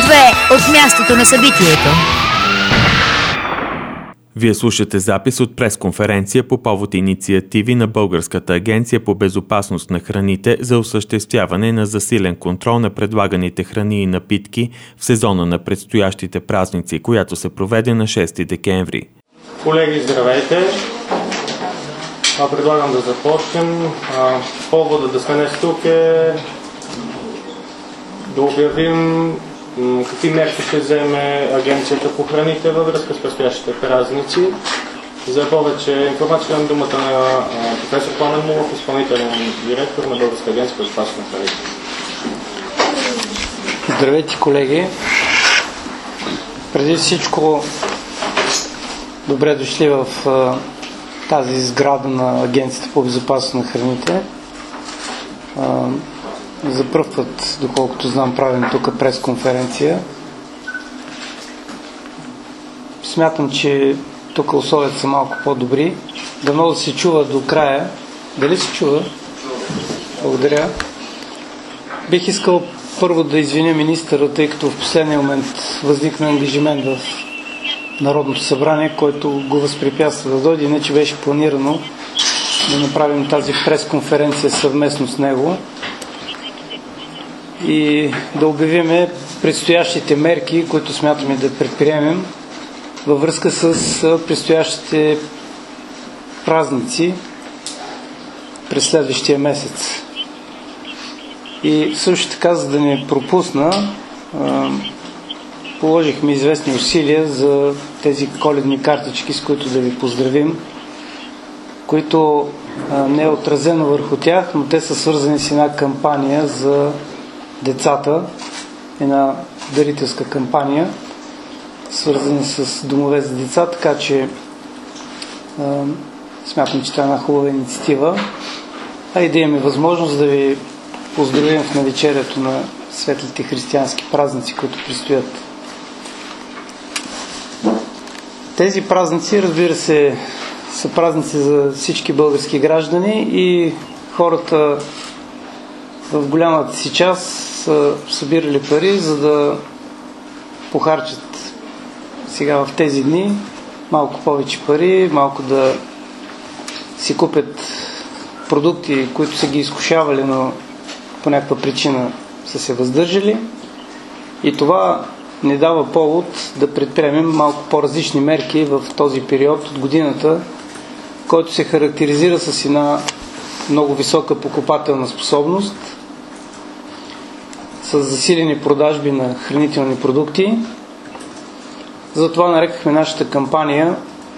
Слухове от мястото на събитието. Вие слушате запис от пресконференция по повод инициативи на Българската агенция по безопасност на храните за осъществяване на засилен контрол на предлаганите храни и напитки в сезона на предстоящите празници, която се проведе на 6 декември. Колеги, здравейте! Предлагам да започнем. Повода да сме днес тук е да обявим какви мерки ще вземе Агенцията по храните във връзка с предстоящите празници. За повече информация дам думата на професор Пламен Мулов, изпълнителен директор на Българска агенция по безопасност на храните. Здравейте, колеги! Преди всичко добре дошли в тази сграда на Агенцията по безопасност на храните. За пръв път, доколкото знам, правим тук пресконференция. Смятам, че тук условията са малко по-добри. Дано да се чува до края. Дали се чува? Благодаря. Бих искал първо да извиня министъра, тъй като в последния момент възникна ангажимент в Народното събрание, който го възпрепятства да дойде, иначе беше планирано да направим тази пресконференция съвместно с него и да обявиме предстоящите мерки, които смятаме да предприемем във връзка с предстоящите празници през следващия месец. И също така, за да не пропусна, положихме известни усилия за тези коледни картички, с които да ви поздравим, които не е отразено върху тях, но те са свързани с една кампания за децата, една дарителска кампания, свързани с домове за деца, така че смятам, че това е една хубава инициатива, а и да имаме възможност да ви поздравим в навечерието на светлите християнски празници, които предстоят. Тези празници, разбира се, са празници за всички български граждани и хората в голямата си част са събирали пари, за да похарчат сега в тези дни малко повече пари, малко да си купят продукти, които са ги изкушавали, но по някаква причина са се въздържали. И това ни дава повод да предприемем малко по-различни мерки в този период от годината, който се характеризира с една много висока покупателна способност, с засилени продажби на хранителни продукти. Затова нарекахме нашата кампания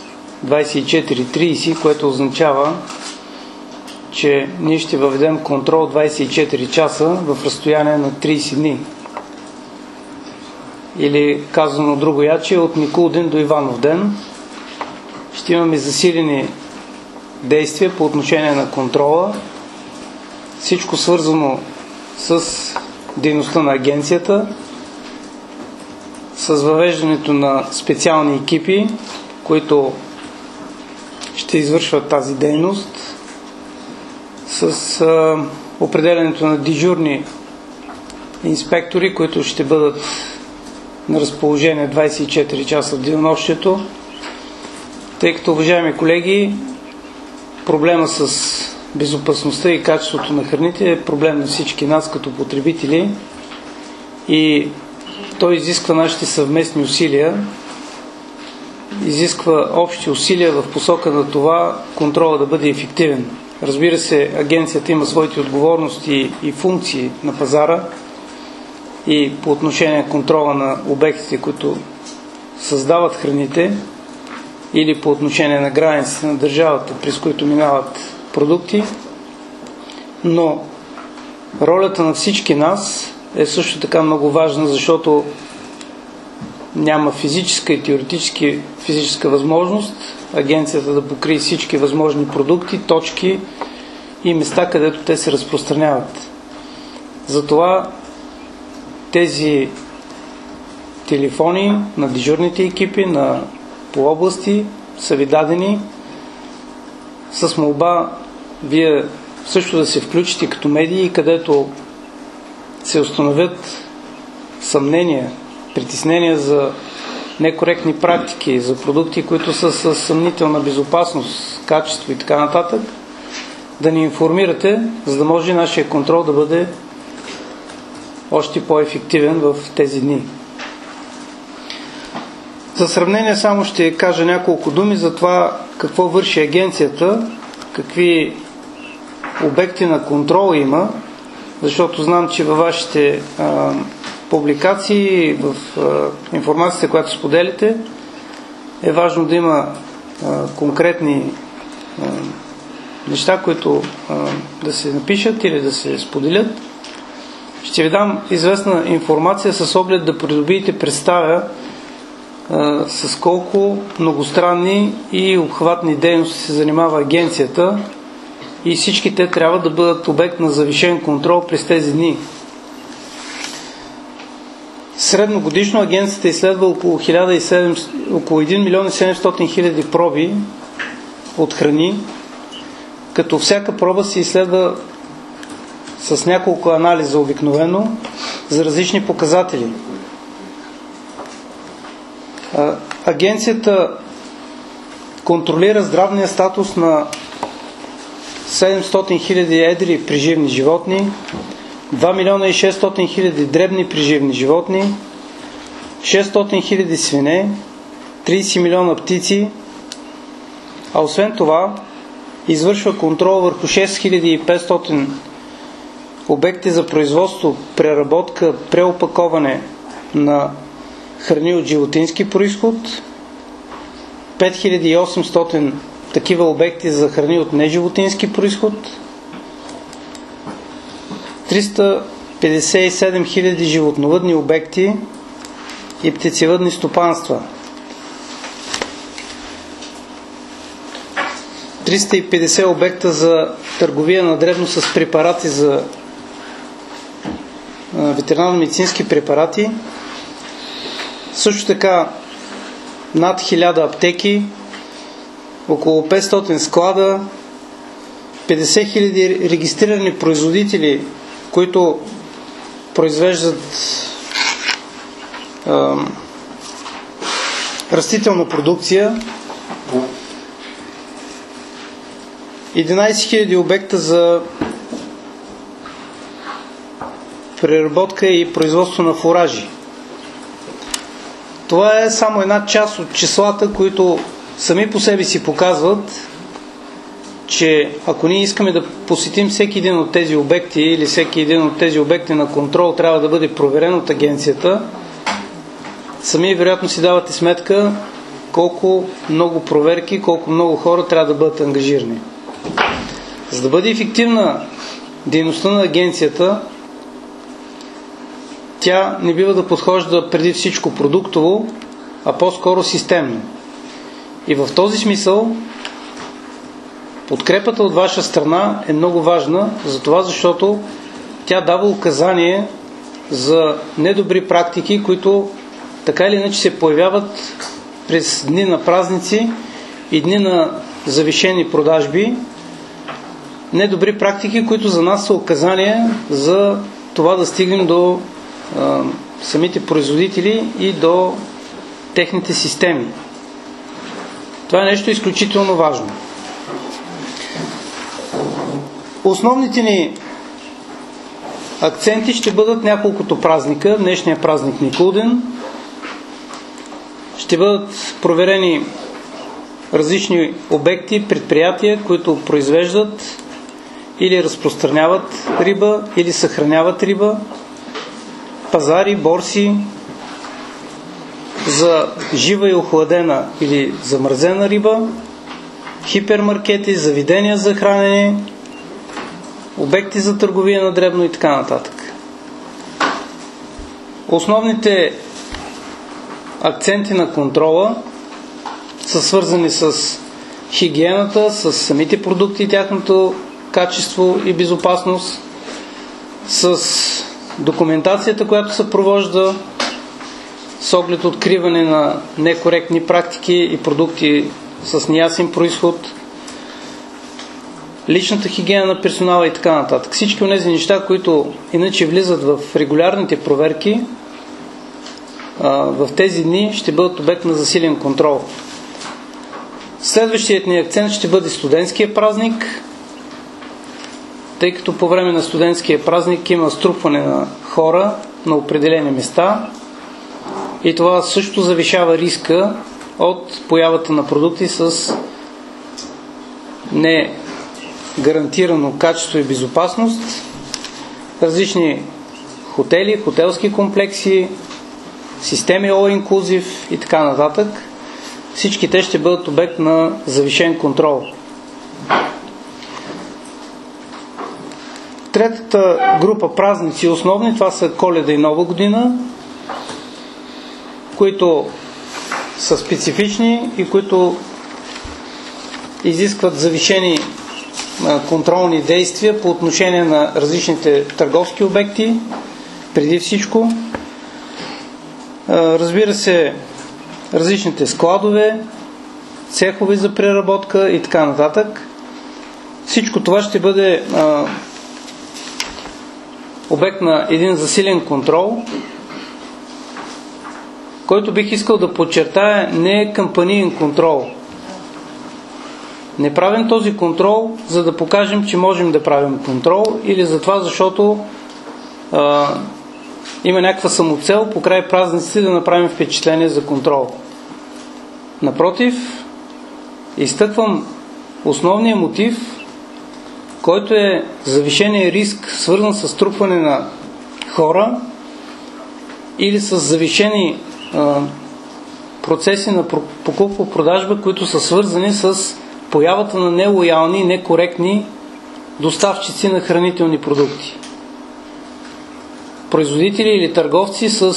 24-30, което означава, че ние ще въведем контрол 24 часа в разстояние на 30 дни. Или казано другояче, от Никул-ден до Иванов ден ще имаме засилени действия по отношение на контрола. Всичко свързано с дейността на агенцията, с въвеждането на специални екипи, които ще извършват тази дейност, с определянето на дежурни инспектори, които ще бъдат на разположение 24 часа в денонощието, тъй като, уважаеми колеги, проблема с безопасността и качеството на храните е проблем на всички нас като потребители и той изисква нашите съвместни усилия, изисква общи усилия в посока на това контрола да бъде ефективен. Разбира се, агенцията има своите отговорности и функции на пазара и по отношение на контрола на обектите, които създават храните, или по отношение на границите на държавата, през които минават продукти, но ролята на всички нас е също така много важна, защото няма физическа и теоретически физическа възможност агенцията да покрие всички възможни продукти, точки и места, където те се разпространяват. Затова тези телефони на дежурните екипи по области са ви дадени с молба вие също да се включите като медии, където се установят съмнения притеснения за некоректни практики, за продукти, които са с съмнителна безопасност, качество и така нататък, да ни информирате, за да може нашия контрол да бъде още по-ефективен в тези дни. За сравнение само ще кажа няколко думи за това какво върши агенцията, какви обекти на контрол има, защото знам, че във вашите публикации, в информацията, която споделите, е важно да има конкретни неща, които да се напишат или да се споделят. Ще ви дам известна информация с оглед да придобиете представя с колко многостранни и обхватни дейности се занимава агенцията и всички те трябва да бъдат обект на завишен контрол през тези дни. Средногодишно агенцията изследва около 1 милион и 700 хиляди проби от храни, като всяка проба се изследва с няколко анализа обикновено за различни показатели. Агенцията контролира здравния статус на 700 хиляди едри преживни животни, 2 милиона и 600 хиляди дребни преживни животни, 600 хиляди свине, 30 милиона птици, а освен това извършва контрол върху 6500 обекти за производство, преработка, преопаковане на храни от животински произход, 5800 такива обекти за храни от неживотински произход, 357 хиляди животновъдни обекти и птицевъдни стопанства, 350 обекта за търговия на дребно с препарати за ветеринарно-медицински препарати, също така над 1000 аптеки, около 500 склада, 50 хиляди регистрирани производители, които произвеждат растителна продукция, 11 000 обекта за преработка и производство на фуражи. Това е само една част от числата, които сами по себе си показват, че ако ние искаме да посетим всеки един от тези обекти или всеки един от тези обекти на контрол трябва да бъде проверен от агенцията, сами вероятно си давате сметка колко много проверки, колко много хора трябва да бъдат ангажирани. За да бъде ефективна дейността на агенцията, тя не бива да подхожда преди всичко продуктово, а по-скоро системно. И в този смисъл подкрепата от ваша страна е много важна, защото тя дава указание за недобри практики, които така или иначе се появяват през дни на празници и дни на завишени продажби. Недобри практики, които за нас са указания за това да стигнем до самите производители и до техните системи. Това е нещо изключително важно. Основните ни акценти ще бъдат няколкото празника. Днешния празник Никулден. Ще бъдат проверени различни обекти, предприятия, които произвеждат или разпространяват риба, или съхраняват риба, пазари, борси за жива и охладена или замразена риба, хипермаркети, заведения за хранене, обекти за търговия на дребно и така нататък. Основните акценти на контрола са свързани с хигиената, с самите продукти и тяхното качество и безопасност, с документацията, която се провожда с оглед откриване на некоректни практики и продукти с неясен произход, личната хигиена на персонала и така нататък. Всички от тези неща, които иначе влизат в регулярните проверки, в тези дни ще бъдат обект на засилен контрол. Следващият ни акцент ще бъде студентския празник, тъй като по време на студентския празник има струпване на хора на определени места и това също завишава риска от появата на продукти с не гарантирано качество и безопасност, различни хотели, хотелски комплекси, системи All Inclusive и така нататък. Всички те ще бъдат обект на завишен контрол. Третата група празници основни, това са Коледа и Нова година, които са специфични и които изискват завишени контролни действия по отношение на различните търговски обекти, преди всичко. Разбира се, различните складове, цехове за преработка и така нататък. Всичко това ще бъде обект на един засилен контрол, който бих искал да подчертая, не е кампаниен контрол. Не правим този контрол, за да покажем, че можем да правим контрол, или за това, защото има някаква самоцел по край празниците да направим впечатление за контрол. Напротив, изтъквам основния мотив, който е завишения риск, свързан с трупване на хора или с завишени процеси на покупко-продажба, които са свързани с появата на нелоялни и некоректни доставчици на хранителни продукти. Производители или търговци с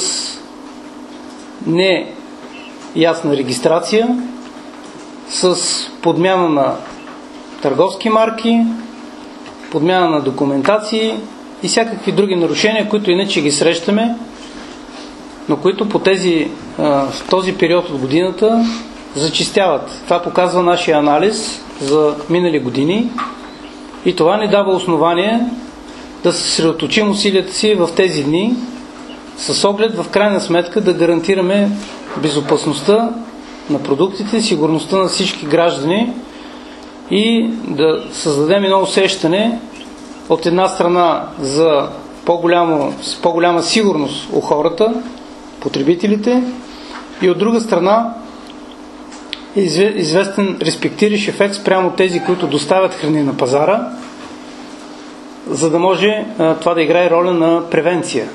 неясна регистрация, с подмяна на търговски марки, подмяна на документации и всякакви други нарушения, които иначе ги срещаме, но които в този период от годината зачестяват. Това показва нашия анализ за минали години и това ни дава основание да съсредоточим усилията си в тези дни с оглед в крайна сметка да гарантираме безопасността на продуктите, сигурността на всички граждани и да създадем едно усещане от една страна за по-голяма сигурност у хората, потребителите, и от друга страна известен респектиращ ефект спрямо тези, които доставят храни на пазара, за да може това да играе роля на превенция.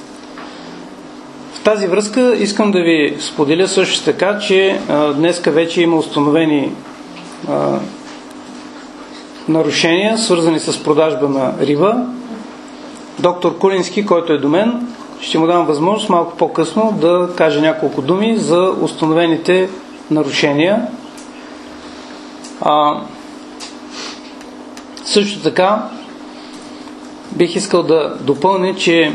В тази връзка искам да ви споделя също така, че днеска вече има установени нарушения, свързани с продажба на риба. Доктор Кулински, който е до мен, ще му дам възможност малко по-късно да каже няколко думи за установените нарушения. Също така бих искал да допълня, че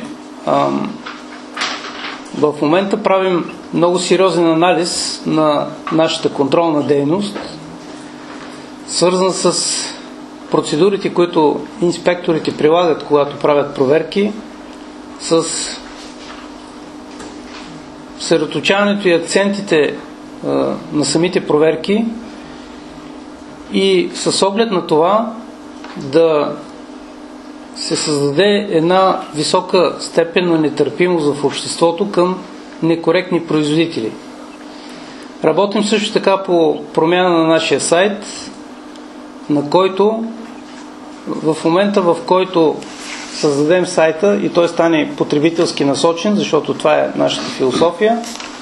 в момента правим много сериозен анализ на нашата контролна дейност, свързан с процедурите, които инспекторите прилагат, когато правят проверки, с съсредоточаването и акцентите на самите проверки и с оглед на това да се създаде една висока степен на нетърпимост в обществото към некоректни производители. Работим също така по промяна на нашия сайт, на който в момента, в който създадем сайта и той стане потребителски насочен, защото това е нашата философия,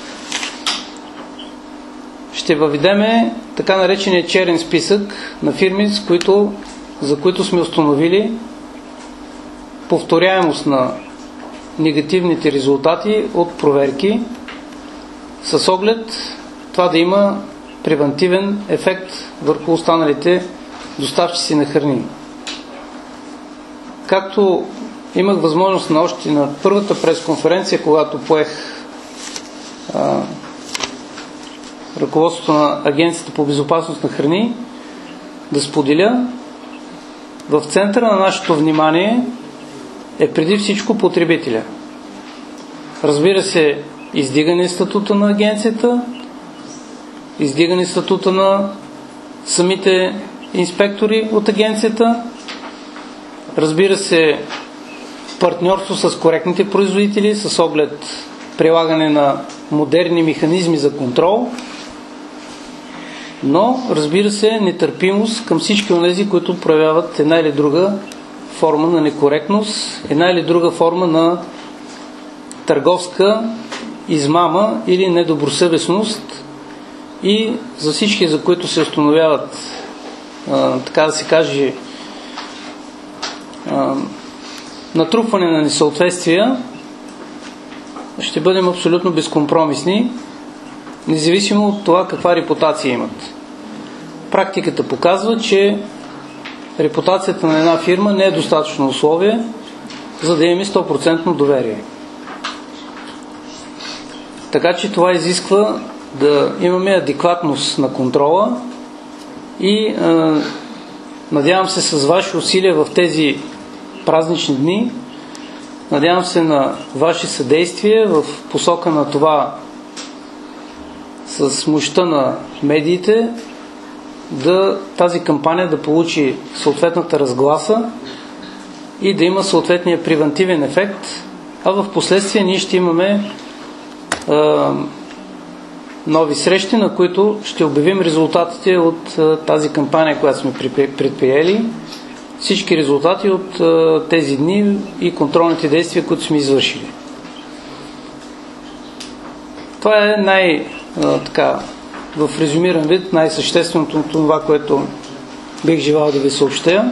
ще въведеме така наречения черен списък на фирми, за които сме установили повторяемост на негативните резултати от проверки, с оглед това да има превентивен ефект върху останалите доставчици на храни. Както имах възможност още на първата пресконференция, когато поех ръководството на Агенцията по безопасност на храни, да споделя, в центъра на нашето внимание е преди всичко потребителя. Разбира се, издигане статута на агенцията, издигане статута на самите инспектори от агенцията, разбира се, партньорство с коректните производители с оглед прилагане на модерни механизми за контрол, но, разбира се, нетърпимост към всички онези, които проявяват една или друга форма на некоректност, една или друга форма на търговска измама или недобросъвестност, и за всички, за които се установяват, така да се каже, натрупване на несъответствия, ще бъдем абсолютно безкомпромисни, независимо от това каква репутация имат. Практиката показва, че репутацията на една фирма не е достатъчно условие, за да имаме 100% доверие. Така че това изисква да имаме адекватност на контрола и надявам се с ваши усилия в тези празнични дни, надявам се на ваши съдействие в посока на това с мощта на медиите тази кампания да получи съответната разгласа и да има съответния превентивен ефект, а в последствие ние ще имаме нови срещи, на които ще обявим резултатите от тази кампания, която сме предприели, всички резултати от тези дни и контролните действия, които сме извършили. Това е в резюмиран вид най-същественото от това, което бих желал да ви съобщя.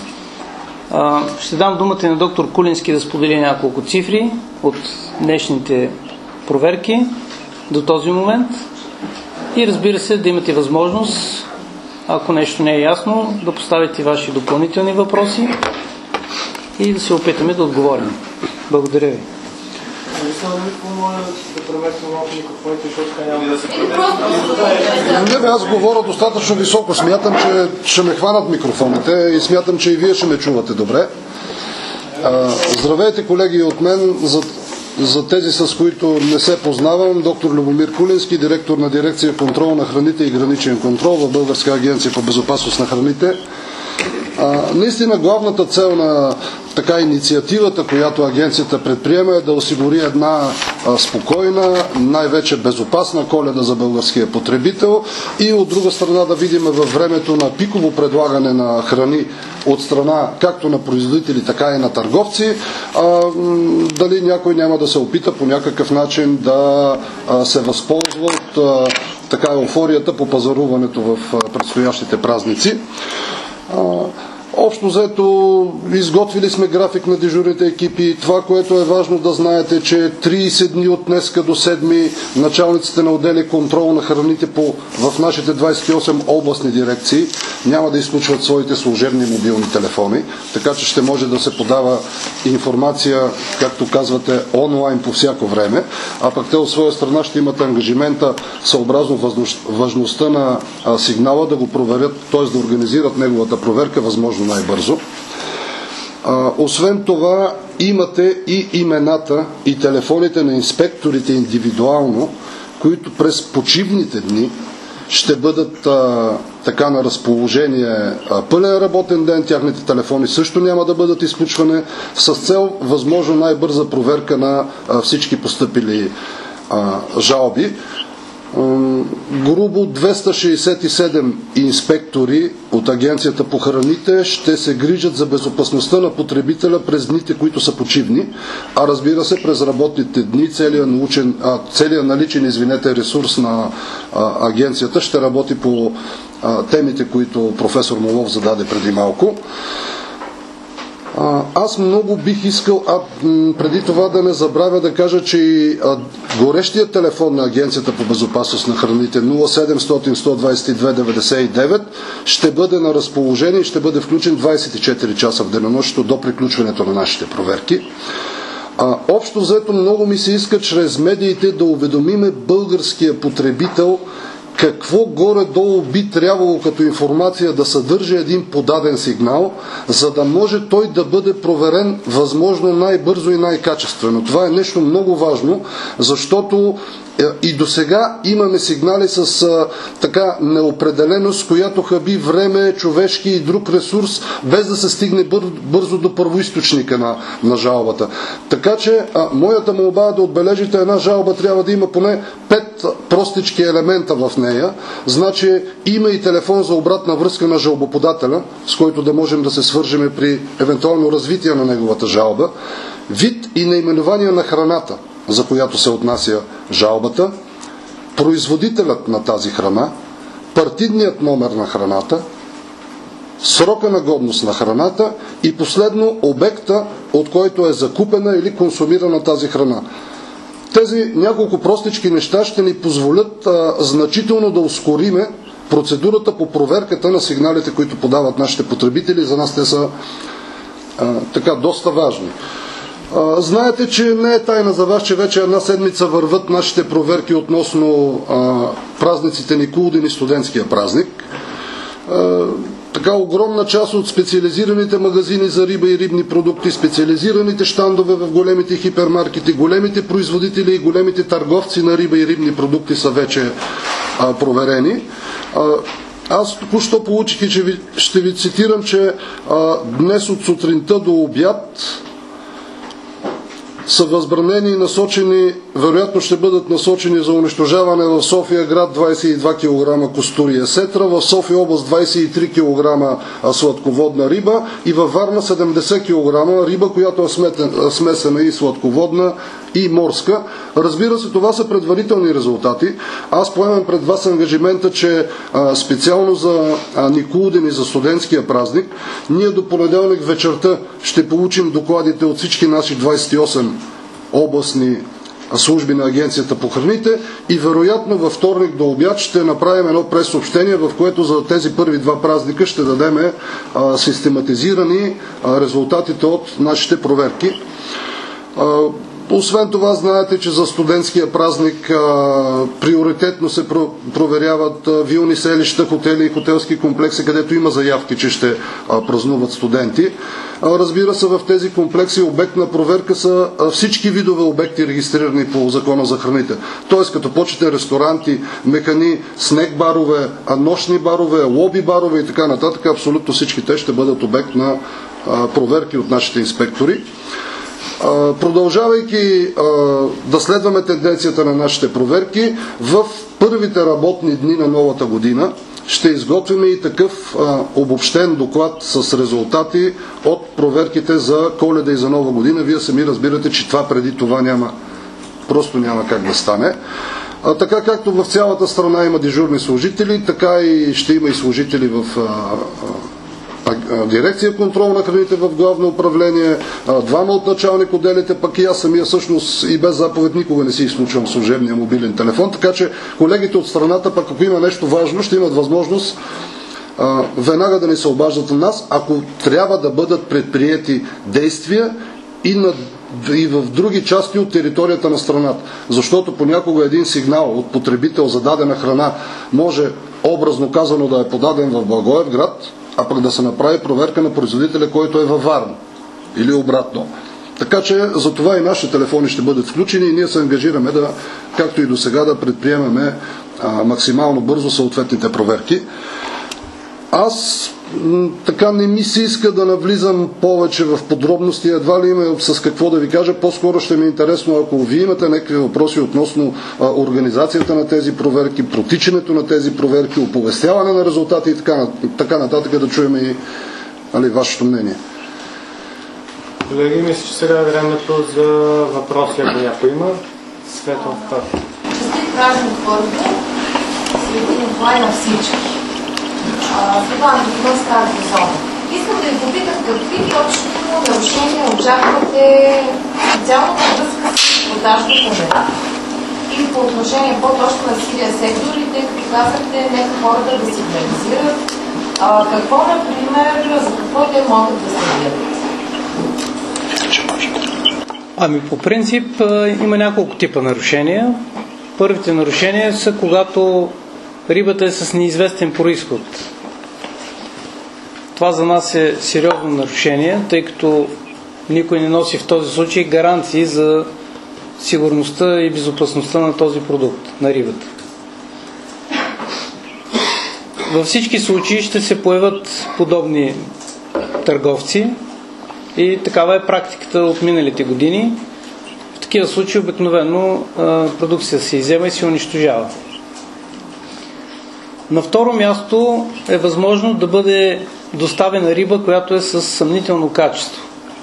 Ще дам думата на доктор Кулински да сподели няколко цифри от днешните проверки до този момент и, разбира се, да имате възможност, ако нещо не е ясно, да поставите ваши допълнителни въпроси и да се опитаме да отговорим. Благодаря ви. Не, аз говоря достатъчно високо. Смятам, че ще ме хванат микрофоните и смятам, че и вие ще ме чувате добре. Здравейте, колеги, от мен. За тези, с които не се познавам, доктор Любомир Кулински, директор на дирекция контрол на храните и граничен контрол в Българска агенция по безопасност на храните. Наистина главната цел на инициативата, която агенцията предприема, е да осигури една спокойна, най-вече безопасна Коледа за българския потребител и от друга страна да видим във времето на пиково предлагане на храни от страна както на производители, така и на търговци, дали някой няма да се опита по някакъв начин да се възползва от еуфорията по пазаруването в предстоящите празници. Общо взето изготвили сме график на дежурните екипи. Това, което е важно да знаете, че 30 дни от днеска до 7 началниците на отдели контрол на храните в нашите 28 областни дирекции няма да изключват своите служебни мобилни телефони, така че ще може да се подава информация, както казвате, онлайн по всяко време, а пък те от своя страна ще имат ангажимента съобразно важността на сигнала да го проверят, т.е. да организират неговата проверка възможно най-бързо. Освен това, имате и имената и телефоните на инспекторите индивидуално, които през почивните дни ще бъдат на разположение пълен работен ден. Тяхните телефони също няма да бъдат изключвани с цел възможно най-бърза проверка на всички постъпили жалби. Грубо 267 инспектори от Агенцията по храните ще се грижат за безопасността на потребителя през дните, които са почивни, а разбира се през работните дни целият наличен ресурс на агенцията ще работи по темите, които професор Молов зададе преди малко. Аз много бих искал, преди това да не забравя да кажа, че и горещият телефон на Агенцията по безопасност на храните 0700-122-99 ще бъде на разположение и ще бъде включен 24 часа в денонощието до приключването на нашите проверки. Общо взето много ми се иска чрез медиите да уведомиме българския потребител какво горе-долу би трябвало като информация да съдържа един подаден сигнал, за да може той да бъде проверен възможно най-бързо и най-качествено. Това е нещо много важно, защото и до сега имаме сигнали с така неопределеност, която хаби време, човешки и друг ресурс, без да се стигне бързо до първоизточника на жалбата. Така че моята молба е да отбележите, една жалба трябва да има поне 5 простички елемента в нея. Значи има и телефон за обратна връзка на жалбоподателя, с който да можем да се свържем при евентуално развитие на неговата жалба, вид и наименование на храната, за която се отнася жалбата, производителят на тази храна, партидният номер на храната, срока на годност на храната и последно обекта, от който е закупена или консумирана тази храна. Тези няколко простички неща ще ни позволят значително да ускориме процедурата по проверката на сигналите, които подават нашите потребители. За нас те са така доста важни. Знаете, че не е тайна за вас, че вече една седмица върват нашите проверки относно празниците Никулден и студентския празник. Така огромна част от специализираните магазини за риба и рибни продукти, специализираните щандове в големите хипермаркети, големите производители и големите търговци на риба и рибни продукти са вече проверени. Аз току-що получих и ще ви цитирам, че днес от сутринта до обяд са възбранени и насочени, вероятно ще бъдат насочени за унищожаване в София град 22 кг костури есетра, в София област 23 кг сладководна риба и във Варна 70 кг риба, която е смесена и сладководна и морска. Разбира се, това са предварителни резултати. Аз поемам пред вас ангажимента, че специално за Никулден и за студентския празник, ние до понеделник вечерта ще получим докладите от всички наши 28 областни служби на Агенцията по храните и вероятно във вторник до обяд ще направим едно прес-съобщение, в което за тези първи два празника ще дадем систематизирани резултатите от нашите проверки. Освен това, знаете, че за студентския празник приоритетно се проверяват вилни селища, хотели и хотелски комплекси, където има заявки, че ще празнуват студенти. Разбира се, в тези комплекси обект на проверка са всички видове обекти, регистрирани по Закона за храните. Тоест, като почете ресторанти, механи, снек барове, нощни барове, лоби барове и така нататък, абсолютно всички те ще бъдат обект на проверки от нашите инспектори. Продължавайки да следваме тенденцията на нашите проверки, в първите работни дни на новата година ще изготвим и такъв обобщен доклад с резултати от проверките за Коледа и за Нова година. Вие сами разбирате, че това преди това просто няма как да стане. Така както в цялата страна има дежурни служители, така и ще има и служители в дирекция контрол на храните в главно управление, двама от началник отделите, пък и аз самия всъщност и без заповед никога не си изключвам служебния мобилен телефон, така че колегите от страната, пък ако има нещо важно, ще имат възможност веднага да ни се обаждат на нас, ако трябва да бъдат предприети действия и в други части от територията на страната. Защото понякога един сигнал от потребител за дадена храна може образно казано да е подаден в Благоевград, а пък да се направи проверка на производителя, който е във Варна или обратно. Така че за това и нашите телефони ще бъдат включени и ние се ангажираме както и до сега, да предприемаме максимално бързо съответните проверки. Аз така не ми се иска да навлизам повече в подробности, едва ли има с какво да ви кажа, по-скоро ще ми е интересно, ако вие имате някакви въпроси относно организацията на тези проверки, протичането на тези проверки, оповестяване на резултати и така нататък, да чуем и вашето мнение. Колеги, мисля, че сега е времето за въпроси, ако някой има. Светло в път. Честит празник първо, свети Николай на всички. Светлана Документ с тази зона. Искам да ви попитам какви точно нарушения очаквате специално във връзка с продажбата на месо и по отношение по-точно на сивия сектор, и тъй като казахте, нека хората да сигнализират. Какво, например, за какво те могат да следят? По принцип има няколко типа нарушения. Първите нарушения са когато рибата е с неизвестен произход. Това за нас е сериозно нарушение, тъй като никой не носи в този случай гаранции за сигурността и безопасността на този продукт, на рибата. Във всички случаи ще се появят подобни търговци и такава е практиката от миналите години. В такива случаи обикновено продукцията се иззема и се унищожава. На второ място е възможно да бъде доставена риба, която е с съмнително качество.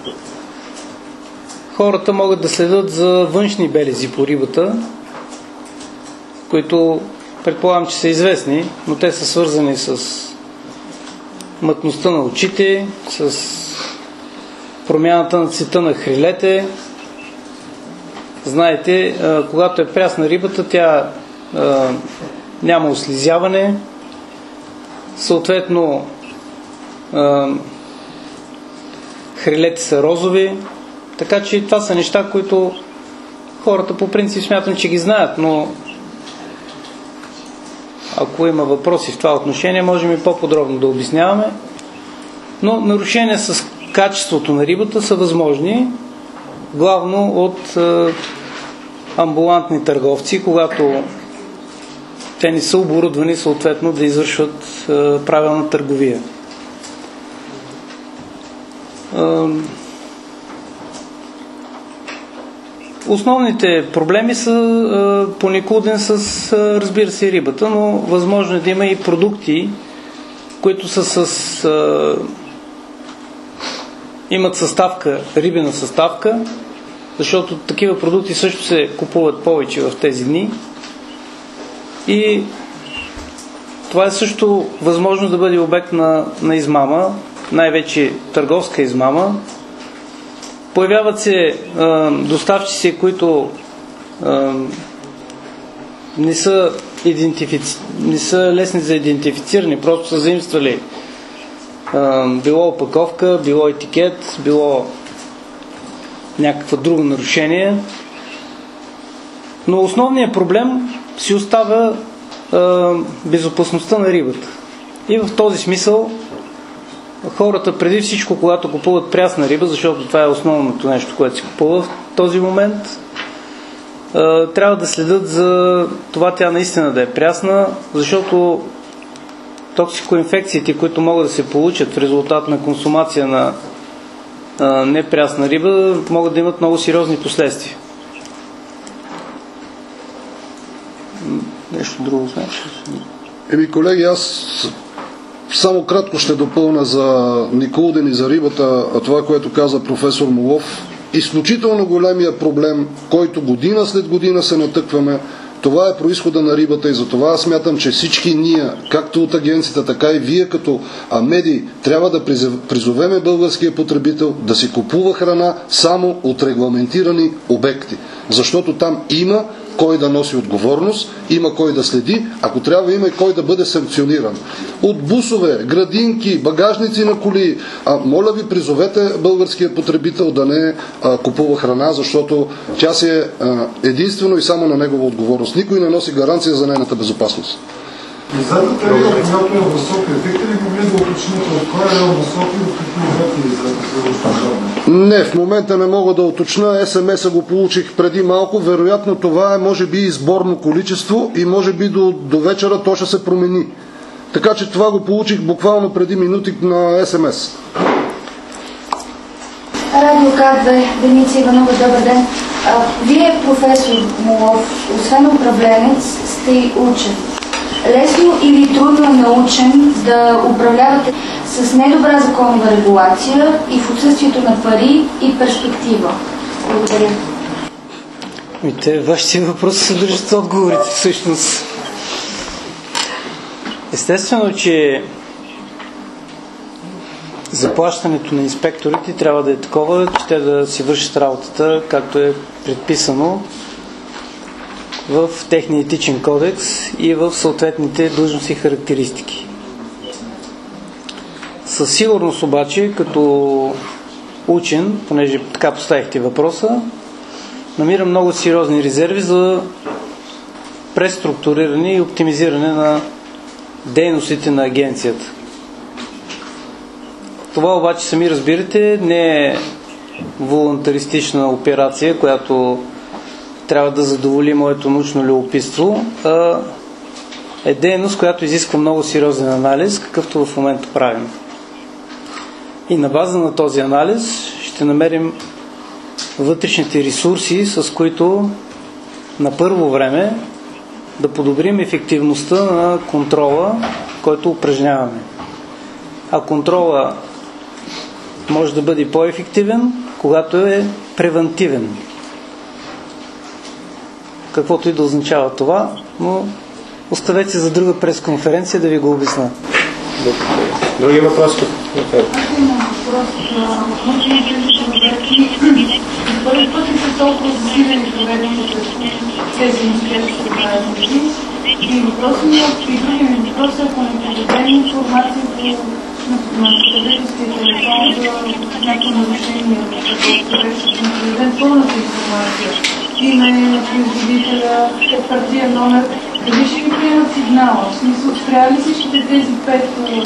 Хората могат да следят за външни белези по рибата, които предполагам, че са известни, но те са свързани с мътността на очите, с промяната на цвета на хрилете. Знаете, когато е прясна рибата, тя няма ослизяване, съответно хрилете са розови, така че това са неща, които хората по принцип смятам, че ги знаят, но ако има въпроси в това отношение, можем и по-подробно да обясняваме. Но нарушения с качеството на рибата са възможни, главно от амбулантни търговци, когато те не са оборудвани съответно да извършват правилна търговия. Основните проблеми са понекуден с, разбира се, рибата, но възможно е да има и продукти, които са имат съставка, рибена съставка, защото такива продукти също се купуват повече в тези дни. И това е също възможно да бъде обект на измама, най-вече търговска измама. Появяват се доставчици, които не са лесни за идентифициране, просто са заимствали било опаковка, било етикет, било някакво друго нарушение. Но основният проблем си остава безопасността на рибата. И в този смисъл хората преди всичко, когато купуват прясна риба, защото това е основното нещо, което се купува в този момент, трябва да следят за това тя наистина да е прясна, защото токсикоинфекциите, които могат да се получат в резултат на консумация на непрясна риба, могат да имат много сериозни последствия. Нещо друго знаеш? Колеги, аз само кратко ще допълня за Никулден и за рибата, това, което каза професор Молов. Изключително големия проблем, който година след година се натъкваме, това е произхода на рибата и затова аз смятам, че всички ние, както от агенцията, така и вие като медии, трябва да призовеме българския потребител да си купува храна само от регламентирани обекти. Защото там има кой да носи отговорност, има кой да следи, ако трябва има и кой да бъде санкциониран. От бусове, градинки, багажници на коли, моля ви призовете българския потребител да не купува храна, защото тя си е единствено и само на негова отговорност. Никой не носи гаранция за нейната безопасност. Иззадата риба, когато е висока, бихте ли могли да уточните от кой е висока и от какви обекти за унищожаване? Не, в момента не мога да уточня. СМС-а го получих преди малко. Вероятно това е може би изборно количество и може би до вечера то ще се промени. Така че това го получих буквално преди минути на СМС. Радио К2, Деница Иванова, добър ден. Вие, професор Молов, освен управленец, сте и учен. Лесно или трудно е научен да управлявате с недобра законова регулация и в отсъствието на пари и перспектива? Благодаря. Вашите въпроси съдържат отговорите всъщност. Естествено, че заплащането на инспекторите трябва да е такова, че те да си вършат работата, както е предписано в техния етичен кодекс и в съответните длъжностни характеристики. Със сигурност обаче, като учен, понеже така поставихте въпроса, намирам много сериозни резерви за преструктуриране и оптимизиране на дейностите на агенцията. Това обаче, сами разбирате, не е волонтаристична операция, която трябва да задоволи моето научно любопитство, а е дейност, която изисква много сериозен анализ, какъвто в момента правим. И на база на този анализ ще намерим вътрешните ресурси, с които на първо време да подобрим ефективността на контрола, който упражняваме. А контрола може да бъде по-ефективен, когато е превентивен. Каквото и да означава това, но оставете за друга пресконференция да ви го обясня. Други въпроси? Аз имам въпрос. Може ли да се въведе? Първи път са толкова засилени проверките с тези институции празници. И въпросът ми е, и другия ми въпрос е, ако не предадем информация на потребителския телефон за някакво нарушение, ако не предадем пълната информация, име на производителя, партия, номер, дали ще ни приемат сигнала? В смисъл, трябва ли всичките тези 5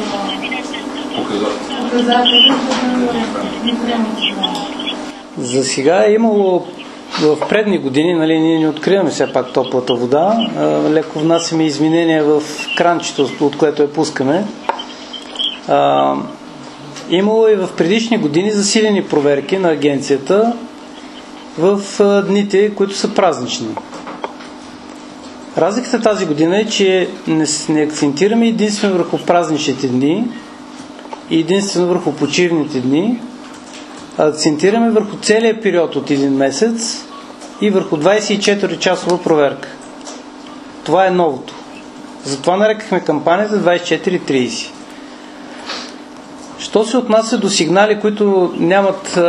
показателя, за да ни приемат сигнала? За сега е имало в предни години, нали, ние не откриваме все пак топлата вода, леко внасяме изменения в кранчето, от което я пускаме. Имало и в предишни години засилени проверки на агенцията в дните, които са празнични. Разликата тази година е, че не акцентираме единствено върху празничните дни и единствено върху почивните дни, а акцентираме върху целия период от един месец и върху 24-часова проверка. Това е новото. Затова нарекахме кампанията 24-30. Що се отнася до сигнали, които нямат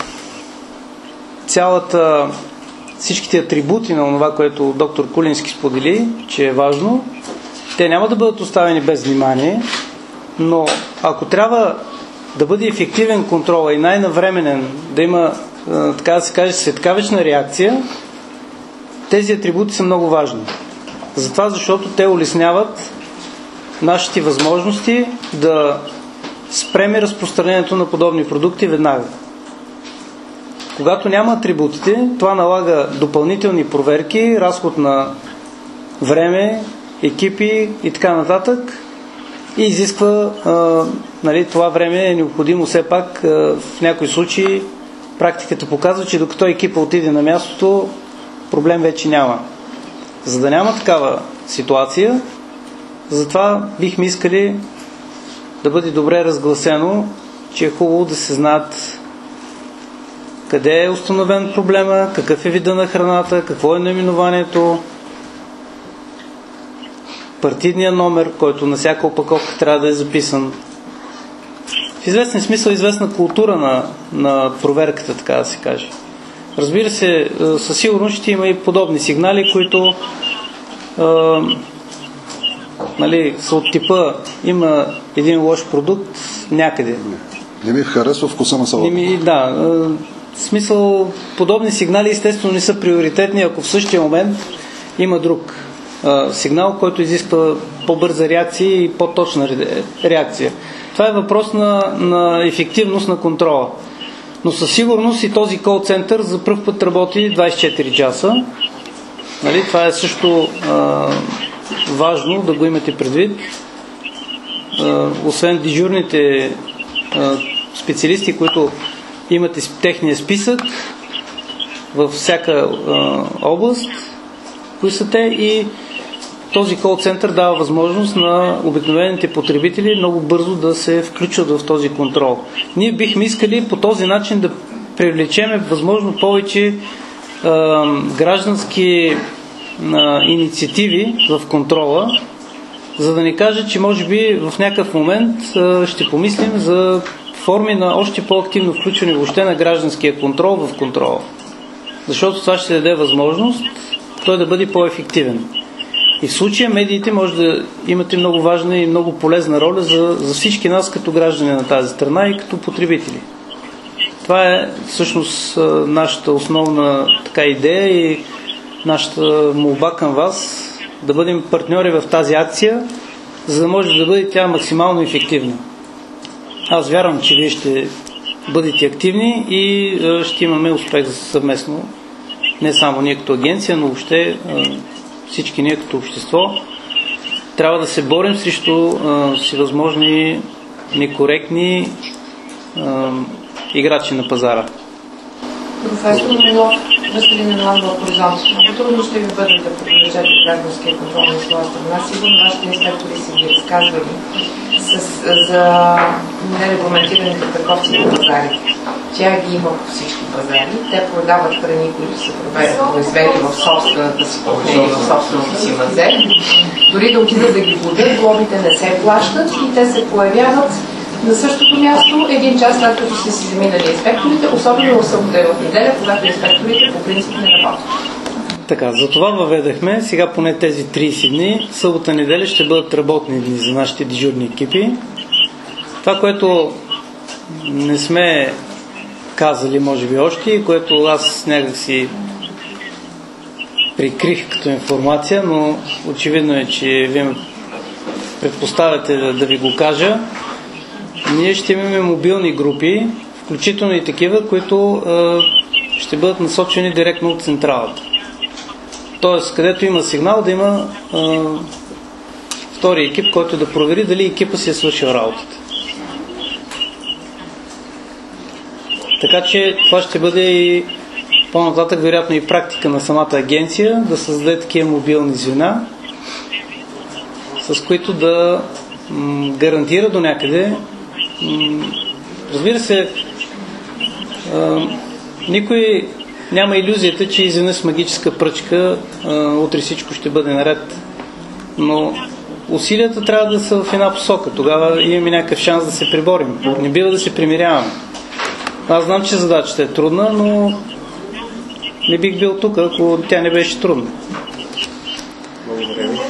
всичките атрибути на това, което доктор Кулински сподели, че е важно, те няма да бъдат оставени без внимание, но ако трябва да бъде ефективен контрол и най-навременен, да има, така да се каже, светкавична реакция, тези атрибути са много важни. Затова, защото те улесняват нашите възможности да спреме разпространението на подобни продукти веднага. Когато няма атрибутите, това налага допълнителни проверки, разход на време, екипи и така нататък и изисква, нали, това време е необходимо все пак, в някои случаи практиката показва, че докато екипа отиде на мястото, проблем вече няма. За да няма такава ситуация, затова бихме искали да бъде добре разгласено, че е хубаво да се знаят къде е установен проблема, какъв е вида на храната, какво е наименованието, партидния номер, който на всяка опаковка трябва да е записан. В известен смисъл известна култура на проверката, така да се каже. Разбира се, със сигурност ще има и подобни сигнали, които нали, са от типа има един лош продукт някъде. Не ми харесва вкуса на салата. Да, в смисъл, подобни сигнали естествено не са приоритетни, ако в същия момент има друг сигнал, който изисква по-бърза реакция и по-точна реакция. Това е въпрос на ефективност на контрола. Но със сигурност и този кол-център за пръв път работи 24 часа. Нали? Това е също важно да го имате предвид. Освен дежурните специалисти, които имате техния списък във всяка област, кои са те, и този кол-център дава възможност на обикновените потребители много бързо да се включат в този контрол. Ние бихме искали по този начин да привлечеме възможно повече граждански инициативи в контрола, за да ни кажа, че може би в някакъв момент ще помислим за форми на още по-активно включване въобще на гражданския контрол в контрола. Защото това ще даде възможност той да бъде по-ефективен. И в случая медиите може да имате много важна и много полезна роля за всички нас като граждани на тази страна и като потребители. Това е всъщност нашата основна така идея и нашата молба към вас да бъдем партньори в тази акция, за да може да бъде тя максимално ефективна. Аз вярвам, че вие ще бъдете активни и ще имаме успех съвместно. Не само ние като агенция, но въобще всички ние като общество. Трябва да се борим срещу всевъзможни некоректни играчи на пазара. Професор Милов, Василин Милан в Хоризонт. Много трудно ще ви бъде да привлечете гражданския контрол на своя страна. Сигурно вашите инспектори са ги разказвали за нерегламентираните търговци на пазарите. Тя ги има по всички пазари. Те продават храни, които са произведени в собствената си кухня и в собственото си мазе. Дори да отидат да ги глобят, глобите не се плащат и те се появяват на същото място един час след като са си заминали инспекторите, особено в събота и в неделя, когато инспекторите по принцип не работят. Така, затова въведахме сега поне тези 30 дни. Събота, неделя ще бъдат работни дни за нашите дежурни екипи. Това, което не сме казали, може би още, което аз някак си прикрих като информация, но очевидно е, че вие ме предпоставяте да ви го кажа. Ние ще имаме мобилни групи, включително и такива, които ще бъдат насочени директно от централата. Тоест, където има сигнал, да има втори екип, който да провери дали екипа си е свършил работата. Така че това ще бъде и по-нататък, вероятно и практика на самата агенция, да създаде такива мобилни звена, с които да гарантира до някъде. Разбира се, никой няма илюзията, че изведнъж с магическа пръчка утре всичко ще бъде наред. Но усилията трябва да са в една посока. Тогава имаме някакъв шанс да се преборим. Не бива да се примиряваме. Аз знам, че задачата е трудна, но не бих бил тук, ако тя не беше трудна. Благодаря ви.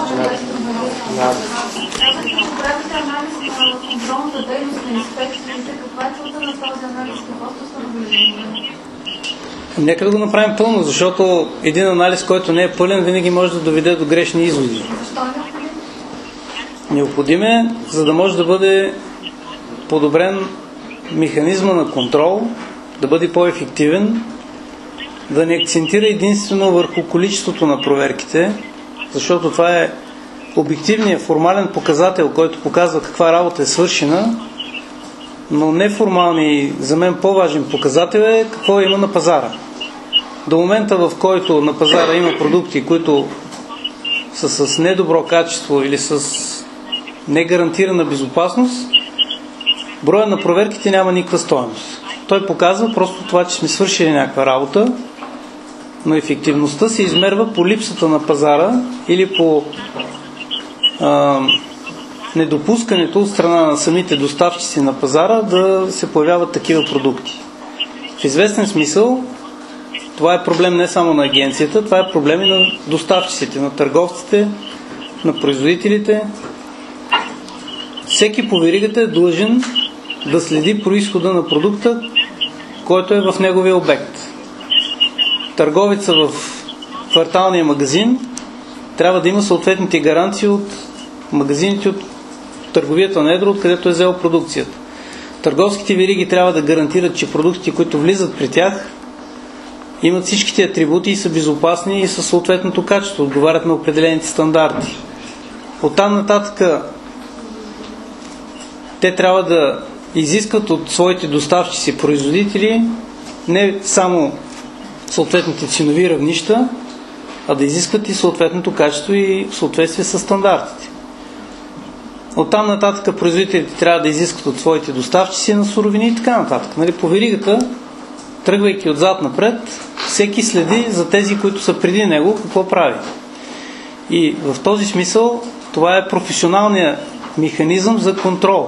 Правите анализ на контролната дейност на инспекциите. Каква е целта на този анализ? Какво сте установили? Нека да го направим пълно, защото един анализ, който не е пълен, винаги може да доведе до грешни изводи. Защо е необходим? Необходим е, за да може да бъде подобрен механизма на контрол, да бъде по-ефективен, да не акцентира единствено върху количеството на проверките, защото това е обективният формален показател, който показва каква работа е свършена, но неформалният, за мен по-важен показател е какво има на пазара. До момента, в който на пазара има продукти, които са с недобро качество или с негарантирана безопасност, броя на проверките няма никаква стойност. Той показва просто това, че сме свършили някаква работа, но ефективността се измерва по липсата на пазара или по недопускането от страна на самите доставчици на пазара да се появяват такива продукти. В известен смисъл това е проблем не само на агенцията, това е проблем и на доставчиците, на търговците, на производителите. Всеки по веригата е длъжен да следи произхода на продукта, който е в неговия обект. Търговеца в кварталния магазин трябва да има съответните гаранции от магазините от търговията на едро, откъдето е взел продукцията. Търговските вериги трябва да гарантират, че продуктите, които влизат при тях, имат всичките атрибути и са безопасни и със съответното качество, отговарят на определените стандарти. Оттам нататък те трябва да изискват от своите доставчици производители не само съответните ценови равнища, а да изискват и съответното качество и в съответствие с стандартите. Оттам нататък производителите трябва да изискват от своите доставчици на суровини и така нататък. Нали, по веригата, тръгвайки отзад напред, всеки следи за тези, които са преди него, какво прави. И в този смисъл това е професионалният механизъм за контрол.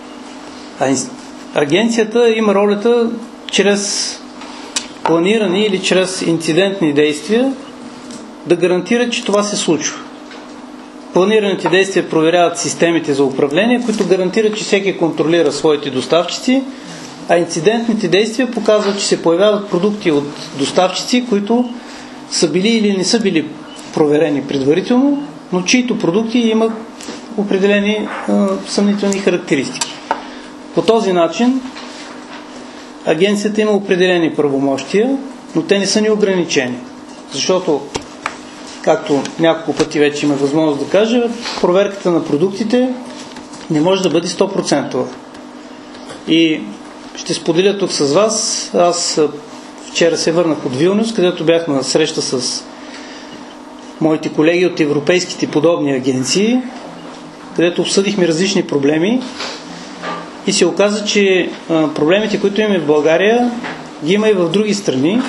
Агенцията има ролята чрез планирани или чрез инцидентни действия да гарантира, че това се случва. Планираните действия проверяват системите за управление, които гарантират, че всеки контролира своите доставчици, а инцидентните действия показват, че се появяват продукти от доставчици, които са били или не са били проверени предварително, но чието продукти имат определени съмнителни характеристики. По този начин агенцията има определени правомощия, но те не са неограничени. Защото, както няколко пъти вече има възможност да кажа, проверката на продуктите не може да бъде 100%. И ще споделя тук с вас. Аз вчера се върнах от Вилнюс, където бях на среща с моите колеги от европейските подобни агенции, където обсъдихме различни проблеми и се оказа, че проблемите, които имаме в България, ги има и в други страни.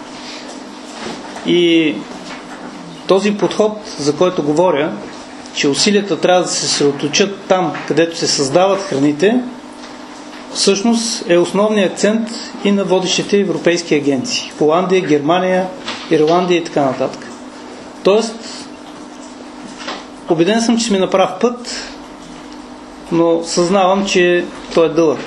И този подход, за който говоря, че усилията трябва да се съсредоточат там, където се създават храните, всъщност е основният акцент и на водещите европейски агенции. Холандия, Германия, Ирландия и така нататък. Тоест, убеден съм, че сме на прав път, но съзнавам, че той е дълъг.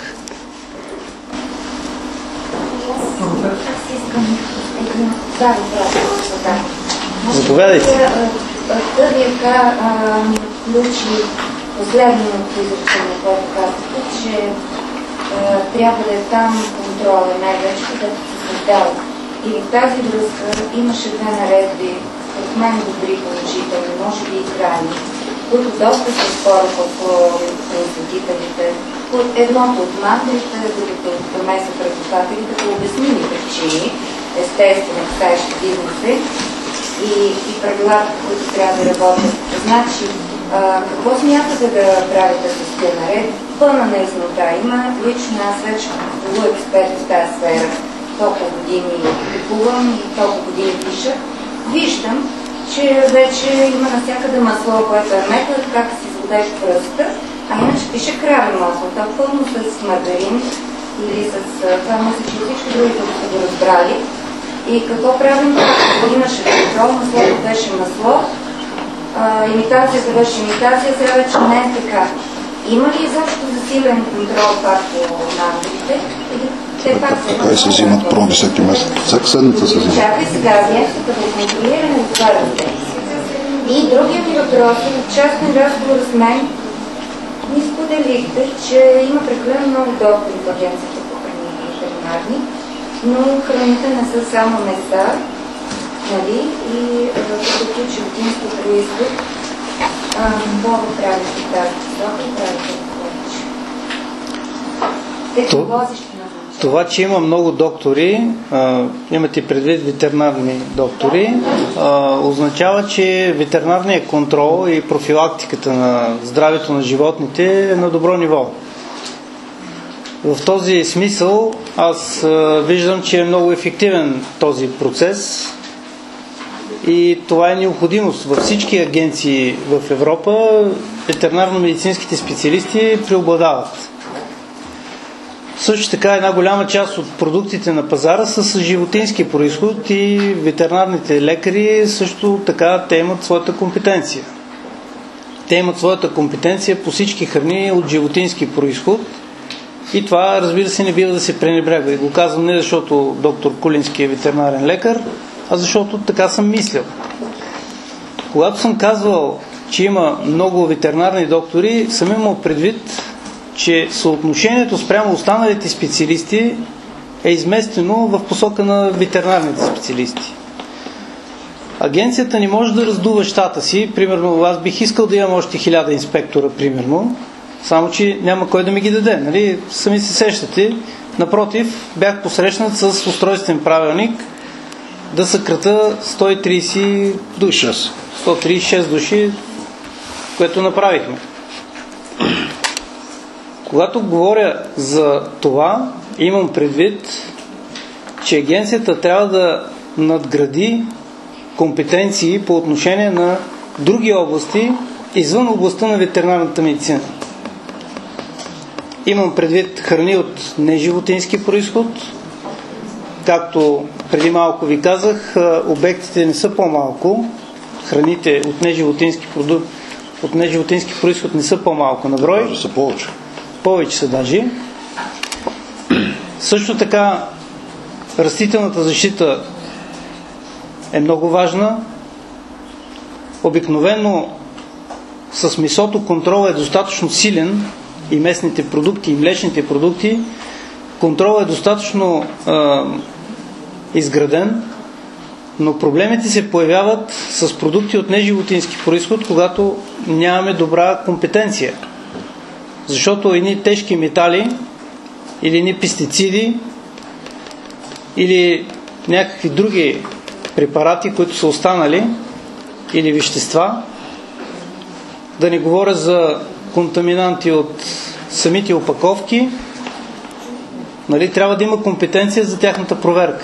Заповядайте. Тървията ми включи последното изречение, което казахте, че трябва да е там контрола, най-вече където се създава. И в тази връзка имаше две наредби, от мен добри, положителни, може би и крайни, които доста се спораха по производителите. Едното от мандрите, другото от месопредседателите по обясними причини, естествено, касаещи бизнеси и правилата, които трябва да работят. Значи, какво смятате да правите с тези наредби? Пълна неяснота има. Лично аз вече като експерт в тази сфера, толкова години купувам и толкова години пиша, виждам, че вече има навсякъде масло, което е метод, как си изгодеш пръста, а иначе пише краве масло. То пълно с маргарин или с това мисля, че всички други, които са го разбрали. И какво правим? Имаше контрол, маслото беше масло, имитацията беше имитация, сега вече не е така. Има ли изобщо засилен контрол пак по мандрите? Така и се взимат проби всеки месец. Всяка седмица се взимат. Чакай сега, агенцията да контролира на отваряте. И другия ми въпрос е, в частен разговор с мен, ни споделихте, че има прекалено много доходи в агенцията по храни и ветеринарни, но храните не са само меса, нали, и като животински произход, много правите тази посока и правите повече. Това, че има много доктори, имате предвид ветеринарни доктори, означава, че ветеринарният контрол и профилактиката на здравето на животните е на добро ниво. В този смисъл аз виждам, че е много ефективен този процес и това е необходимост. Във всички агенции в Европа ветеринарно-медицинските специалисти преобладават. Също така една голяма част от продуктите на пазара са с животински произход и ветеринарните лекари също така те имат своята компетенция. Те имат своята компетенция по всички храни от животински произход и това, разбира се, не бива да се пренебрегва. И го казвам не защото доктор Кулински е ветеринарен лекар, а защото така съм мислил. Когато съм казвал, че има много ветеринарни доктори, съм имал предвид, че съотношението спрямо останалите специалисти е изместено в посока на ветеринарните специалисти. Агенцията не може да раздува щата си. Примерно, аз бих искал да имам още 1000 инспектора, примерно, само че няма кой да ми ги даде. Нали? Сами се сещате. Напротив, бях посрещнат с устройствен правилник да съкрата 130 души. 136 души, което направихме. Когато говоря за това, имам предвид, че агенцията трябва да надгради компетенции по отношение на други области, извън областта на ветеринарната медицина. Имам предвид храни от неживотински произход. Както преди малко ви казах, обектите не са по-малко. Храните от неживотински произход не са по-малко на брой. Даже са повече. Повече са даже. Също така растителната защита е много важна. обикновено с месото контролът е достатъчно силен, и местните продукти, и млечните продукти, контролът е достатъчно изграден, но проблемите се появяват с продукти от неживотински произход, когато нямаме добра компетенция. Защото едни тежки метали или едни пестициди или някакви други препарати, които са останали, или вещества, да не говоря за контаминанти от самите опаковки, нали, трябва да има компетенция за тяхната проверка.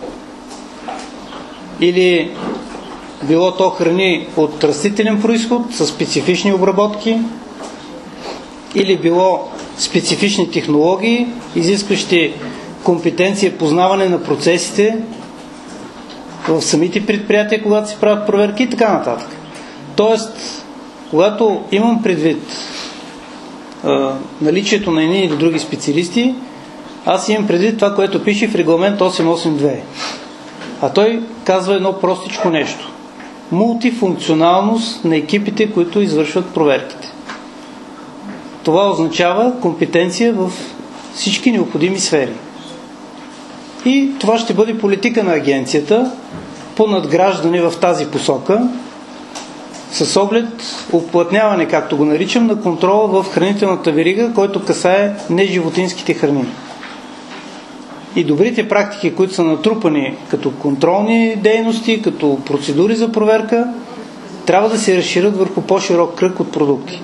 Или било то храни от растителен произход със специфични обработки, или било специфични технологии, изискващи компетенция, познаване на процесите в самите предприятия, когато се правят проверки и така нататък. Тоест, когато имам предвид наличието на едни или други специалисти, аз имам предвид това, което пише в регламент 882. А той казва едно простичко нещо. Мултифункционалност на екипите, които извършват проверките. Това означава компетенция в всички необходими сфери. И това ще бъде политика на агенцията по надграждане в тази посока, с оглед уплътняване, както го наричам, на контрола в хранителната верига, който касае неживотинските храни. И добрите практики, които са натрупани като контролни дейности, като процедури за проверка, трябва да се разширят върху по-широк кръг от продукти.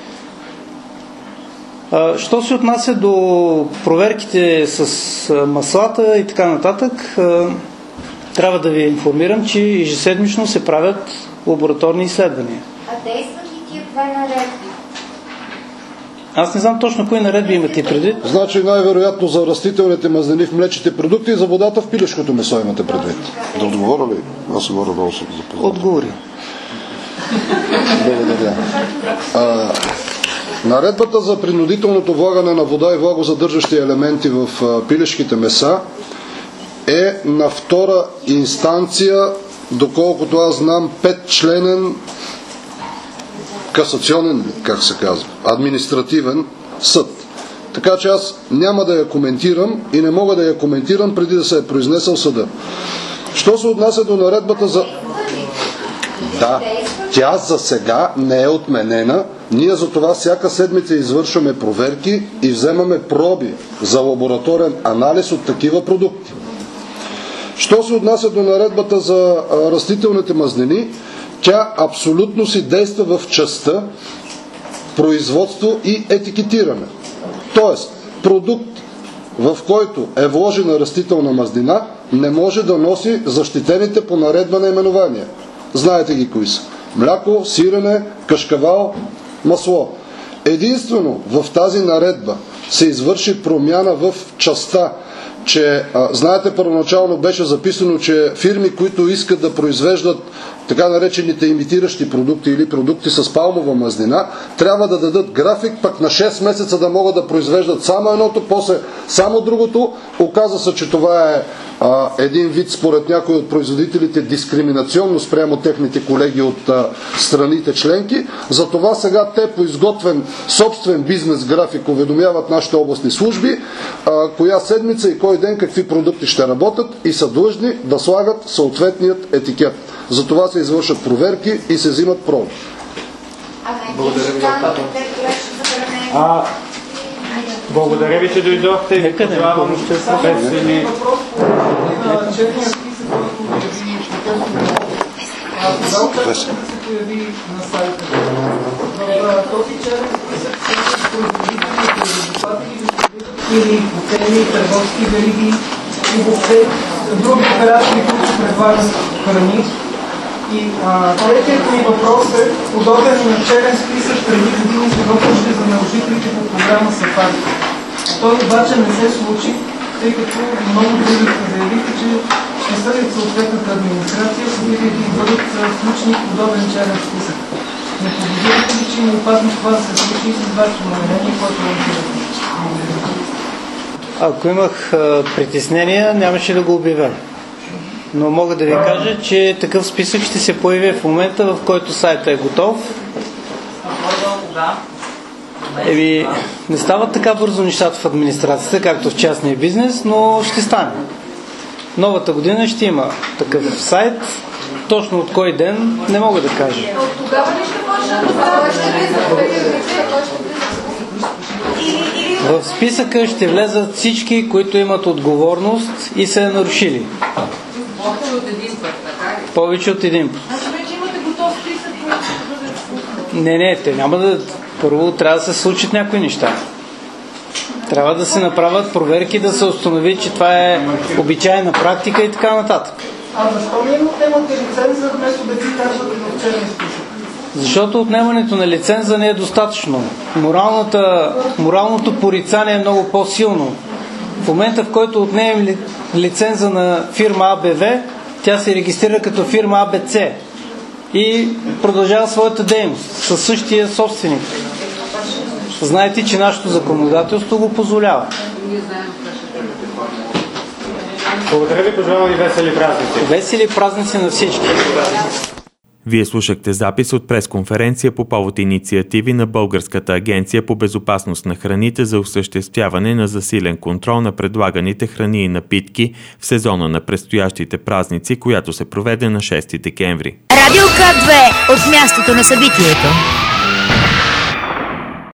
Що се отнася до проверките с маслата и така нататък, трябва да ви информирам, че ежеседмично се правят лабораторни изследвания. А действат ли тия две наредби? Аз не знам точно кои наредби имате предвид. Значи най-вероятно за растителните мазнини в млечните продукти и за водата в пилешкото месо имате предвид. Да отговоря ли? Аз горе-долу се запознавам. Отговори. Благодаря. Наредбата за принудителното влагане на вода и влагозадържащи елементи в пилешките меса е на втора инстанция, доколкото аз знам, 5-членен касационен, как се казва, административен съд. Така че аз няма да я коментирам и не мога да я коментирам преди да се е произнесъл съда. Що се отнася до наредбата за... Да, тя за сега не е отменена. Ние за това всяка седмица извършваме проверки и вземаме проби за лабораторен анализ от такива продукти. Що се отнася до наредбата за растителните мазнини, тя абсолютно си действа в частта производство и етикетиране. Тоест, продукт, в който е вложена растителна мазнина, не може да носи защитените по наредба наименования. Знаете ги кои са. Мляко, сирене, кашкавал, масло. Единствено в тази наредба се извърши промяна в частта, че, знаете, първоначално беше записано, че фирми, които искат да произвеждат така наречените имитиращи продукти или продукти с палмова мазнина, трябва да дадат график, пък на 6 месеца да могат да произвеждат само едното, после само другото. Оказа се, че това е един вид, според някои от производителите, дискриминационно спрямо техните колеги от страните членки. Затова сега те по изготвен собствен бизнес график уведомяват нашите областни служби, коя седмица и кой ден какви продукти ще работят и са длъжни да слагат съответният етикет. Затова се извършат проверки и се взимат проби. Благодаря ви, благодаря ви, че дойдохте и ви пожелавам успешни. Когато се появи на сайта, в този черен списък са производители, или хотели, търговски вериги и въобще други оператори, които предлагат храни. И третият ми въпрос е подобен на черен списък преди години се готвеше за нарушителите по програма Сафари. Той обаче не се случи, тъй като много дружества заявиха, че ще съдят съответната администрация, за да бъдат включени в подобен черен списък. Не подозирате ли, че има опасност това да се случи с вашето намерение, което лансирате? Ако имах притеснения, нямаше да го обявя. но мога да ви кажа, че такъв списък ще се появи в момента, в който сайтът е готов. Не стават така бързо нещата в администрацията, както в частния бизнес, но ще стане. Новата година ще има такъв сайт. Точно от кой ден не мога да кажа. От тогава ли ще може В списъка ще влезат всички, които имат отговорност и се нарушили. Повече от един път, така ли? Повече от един път. Значи вече имате готов списък, който ще бъде... Не, те няма да... Първо трябва да се случат някои неща. Трябва да се направят проверки, да се установи, че това е обичайна практика и така нататък. А защо не отнемате лиценза, вместо да ти казвате в черния списък? Защото отнемането на лиценза не е достатъчно. Моралното порицание е много по-силно. В момента, в който отнемем лиценза на фирма АБВ, тя се регистрира като фирма АБЦ и продължава своята дейност със същия собственик. Знаете, че нашето законодателство го позволява. Благодаря ви, пожелавам и весели празници. Весели празници на всички. Вие слушахте запис от пресконференция по повод инициативи на Българската агенция по безопасност на храните за осъществяване на засилен контрол на предлаганите храни и напитки в сезона на предстоящите празници, която се проведе на 6 декември. Радио К2 от мястото на събитието.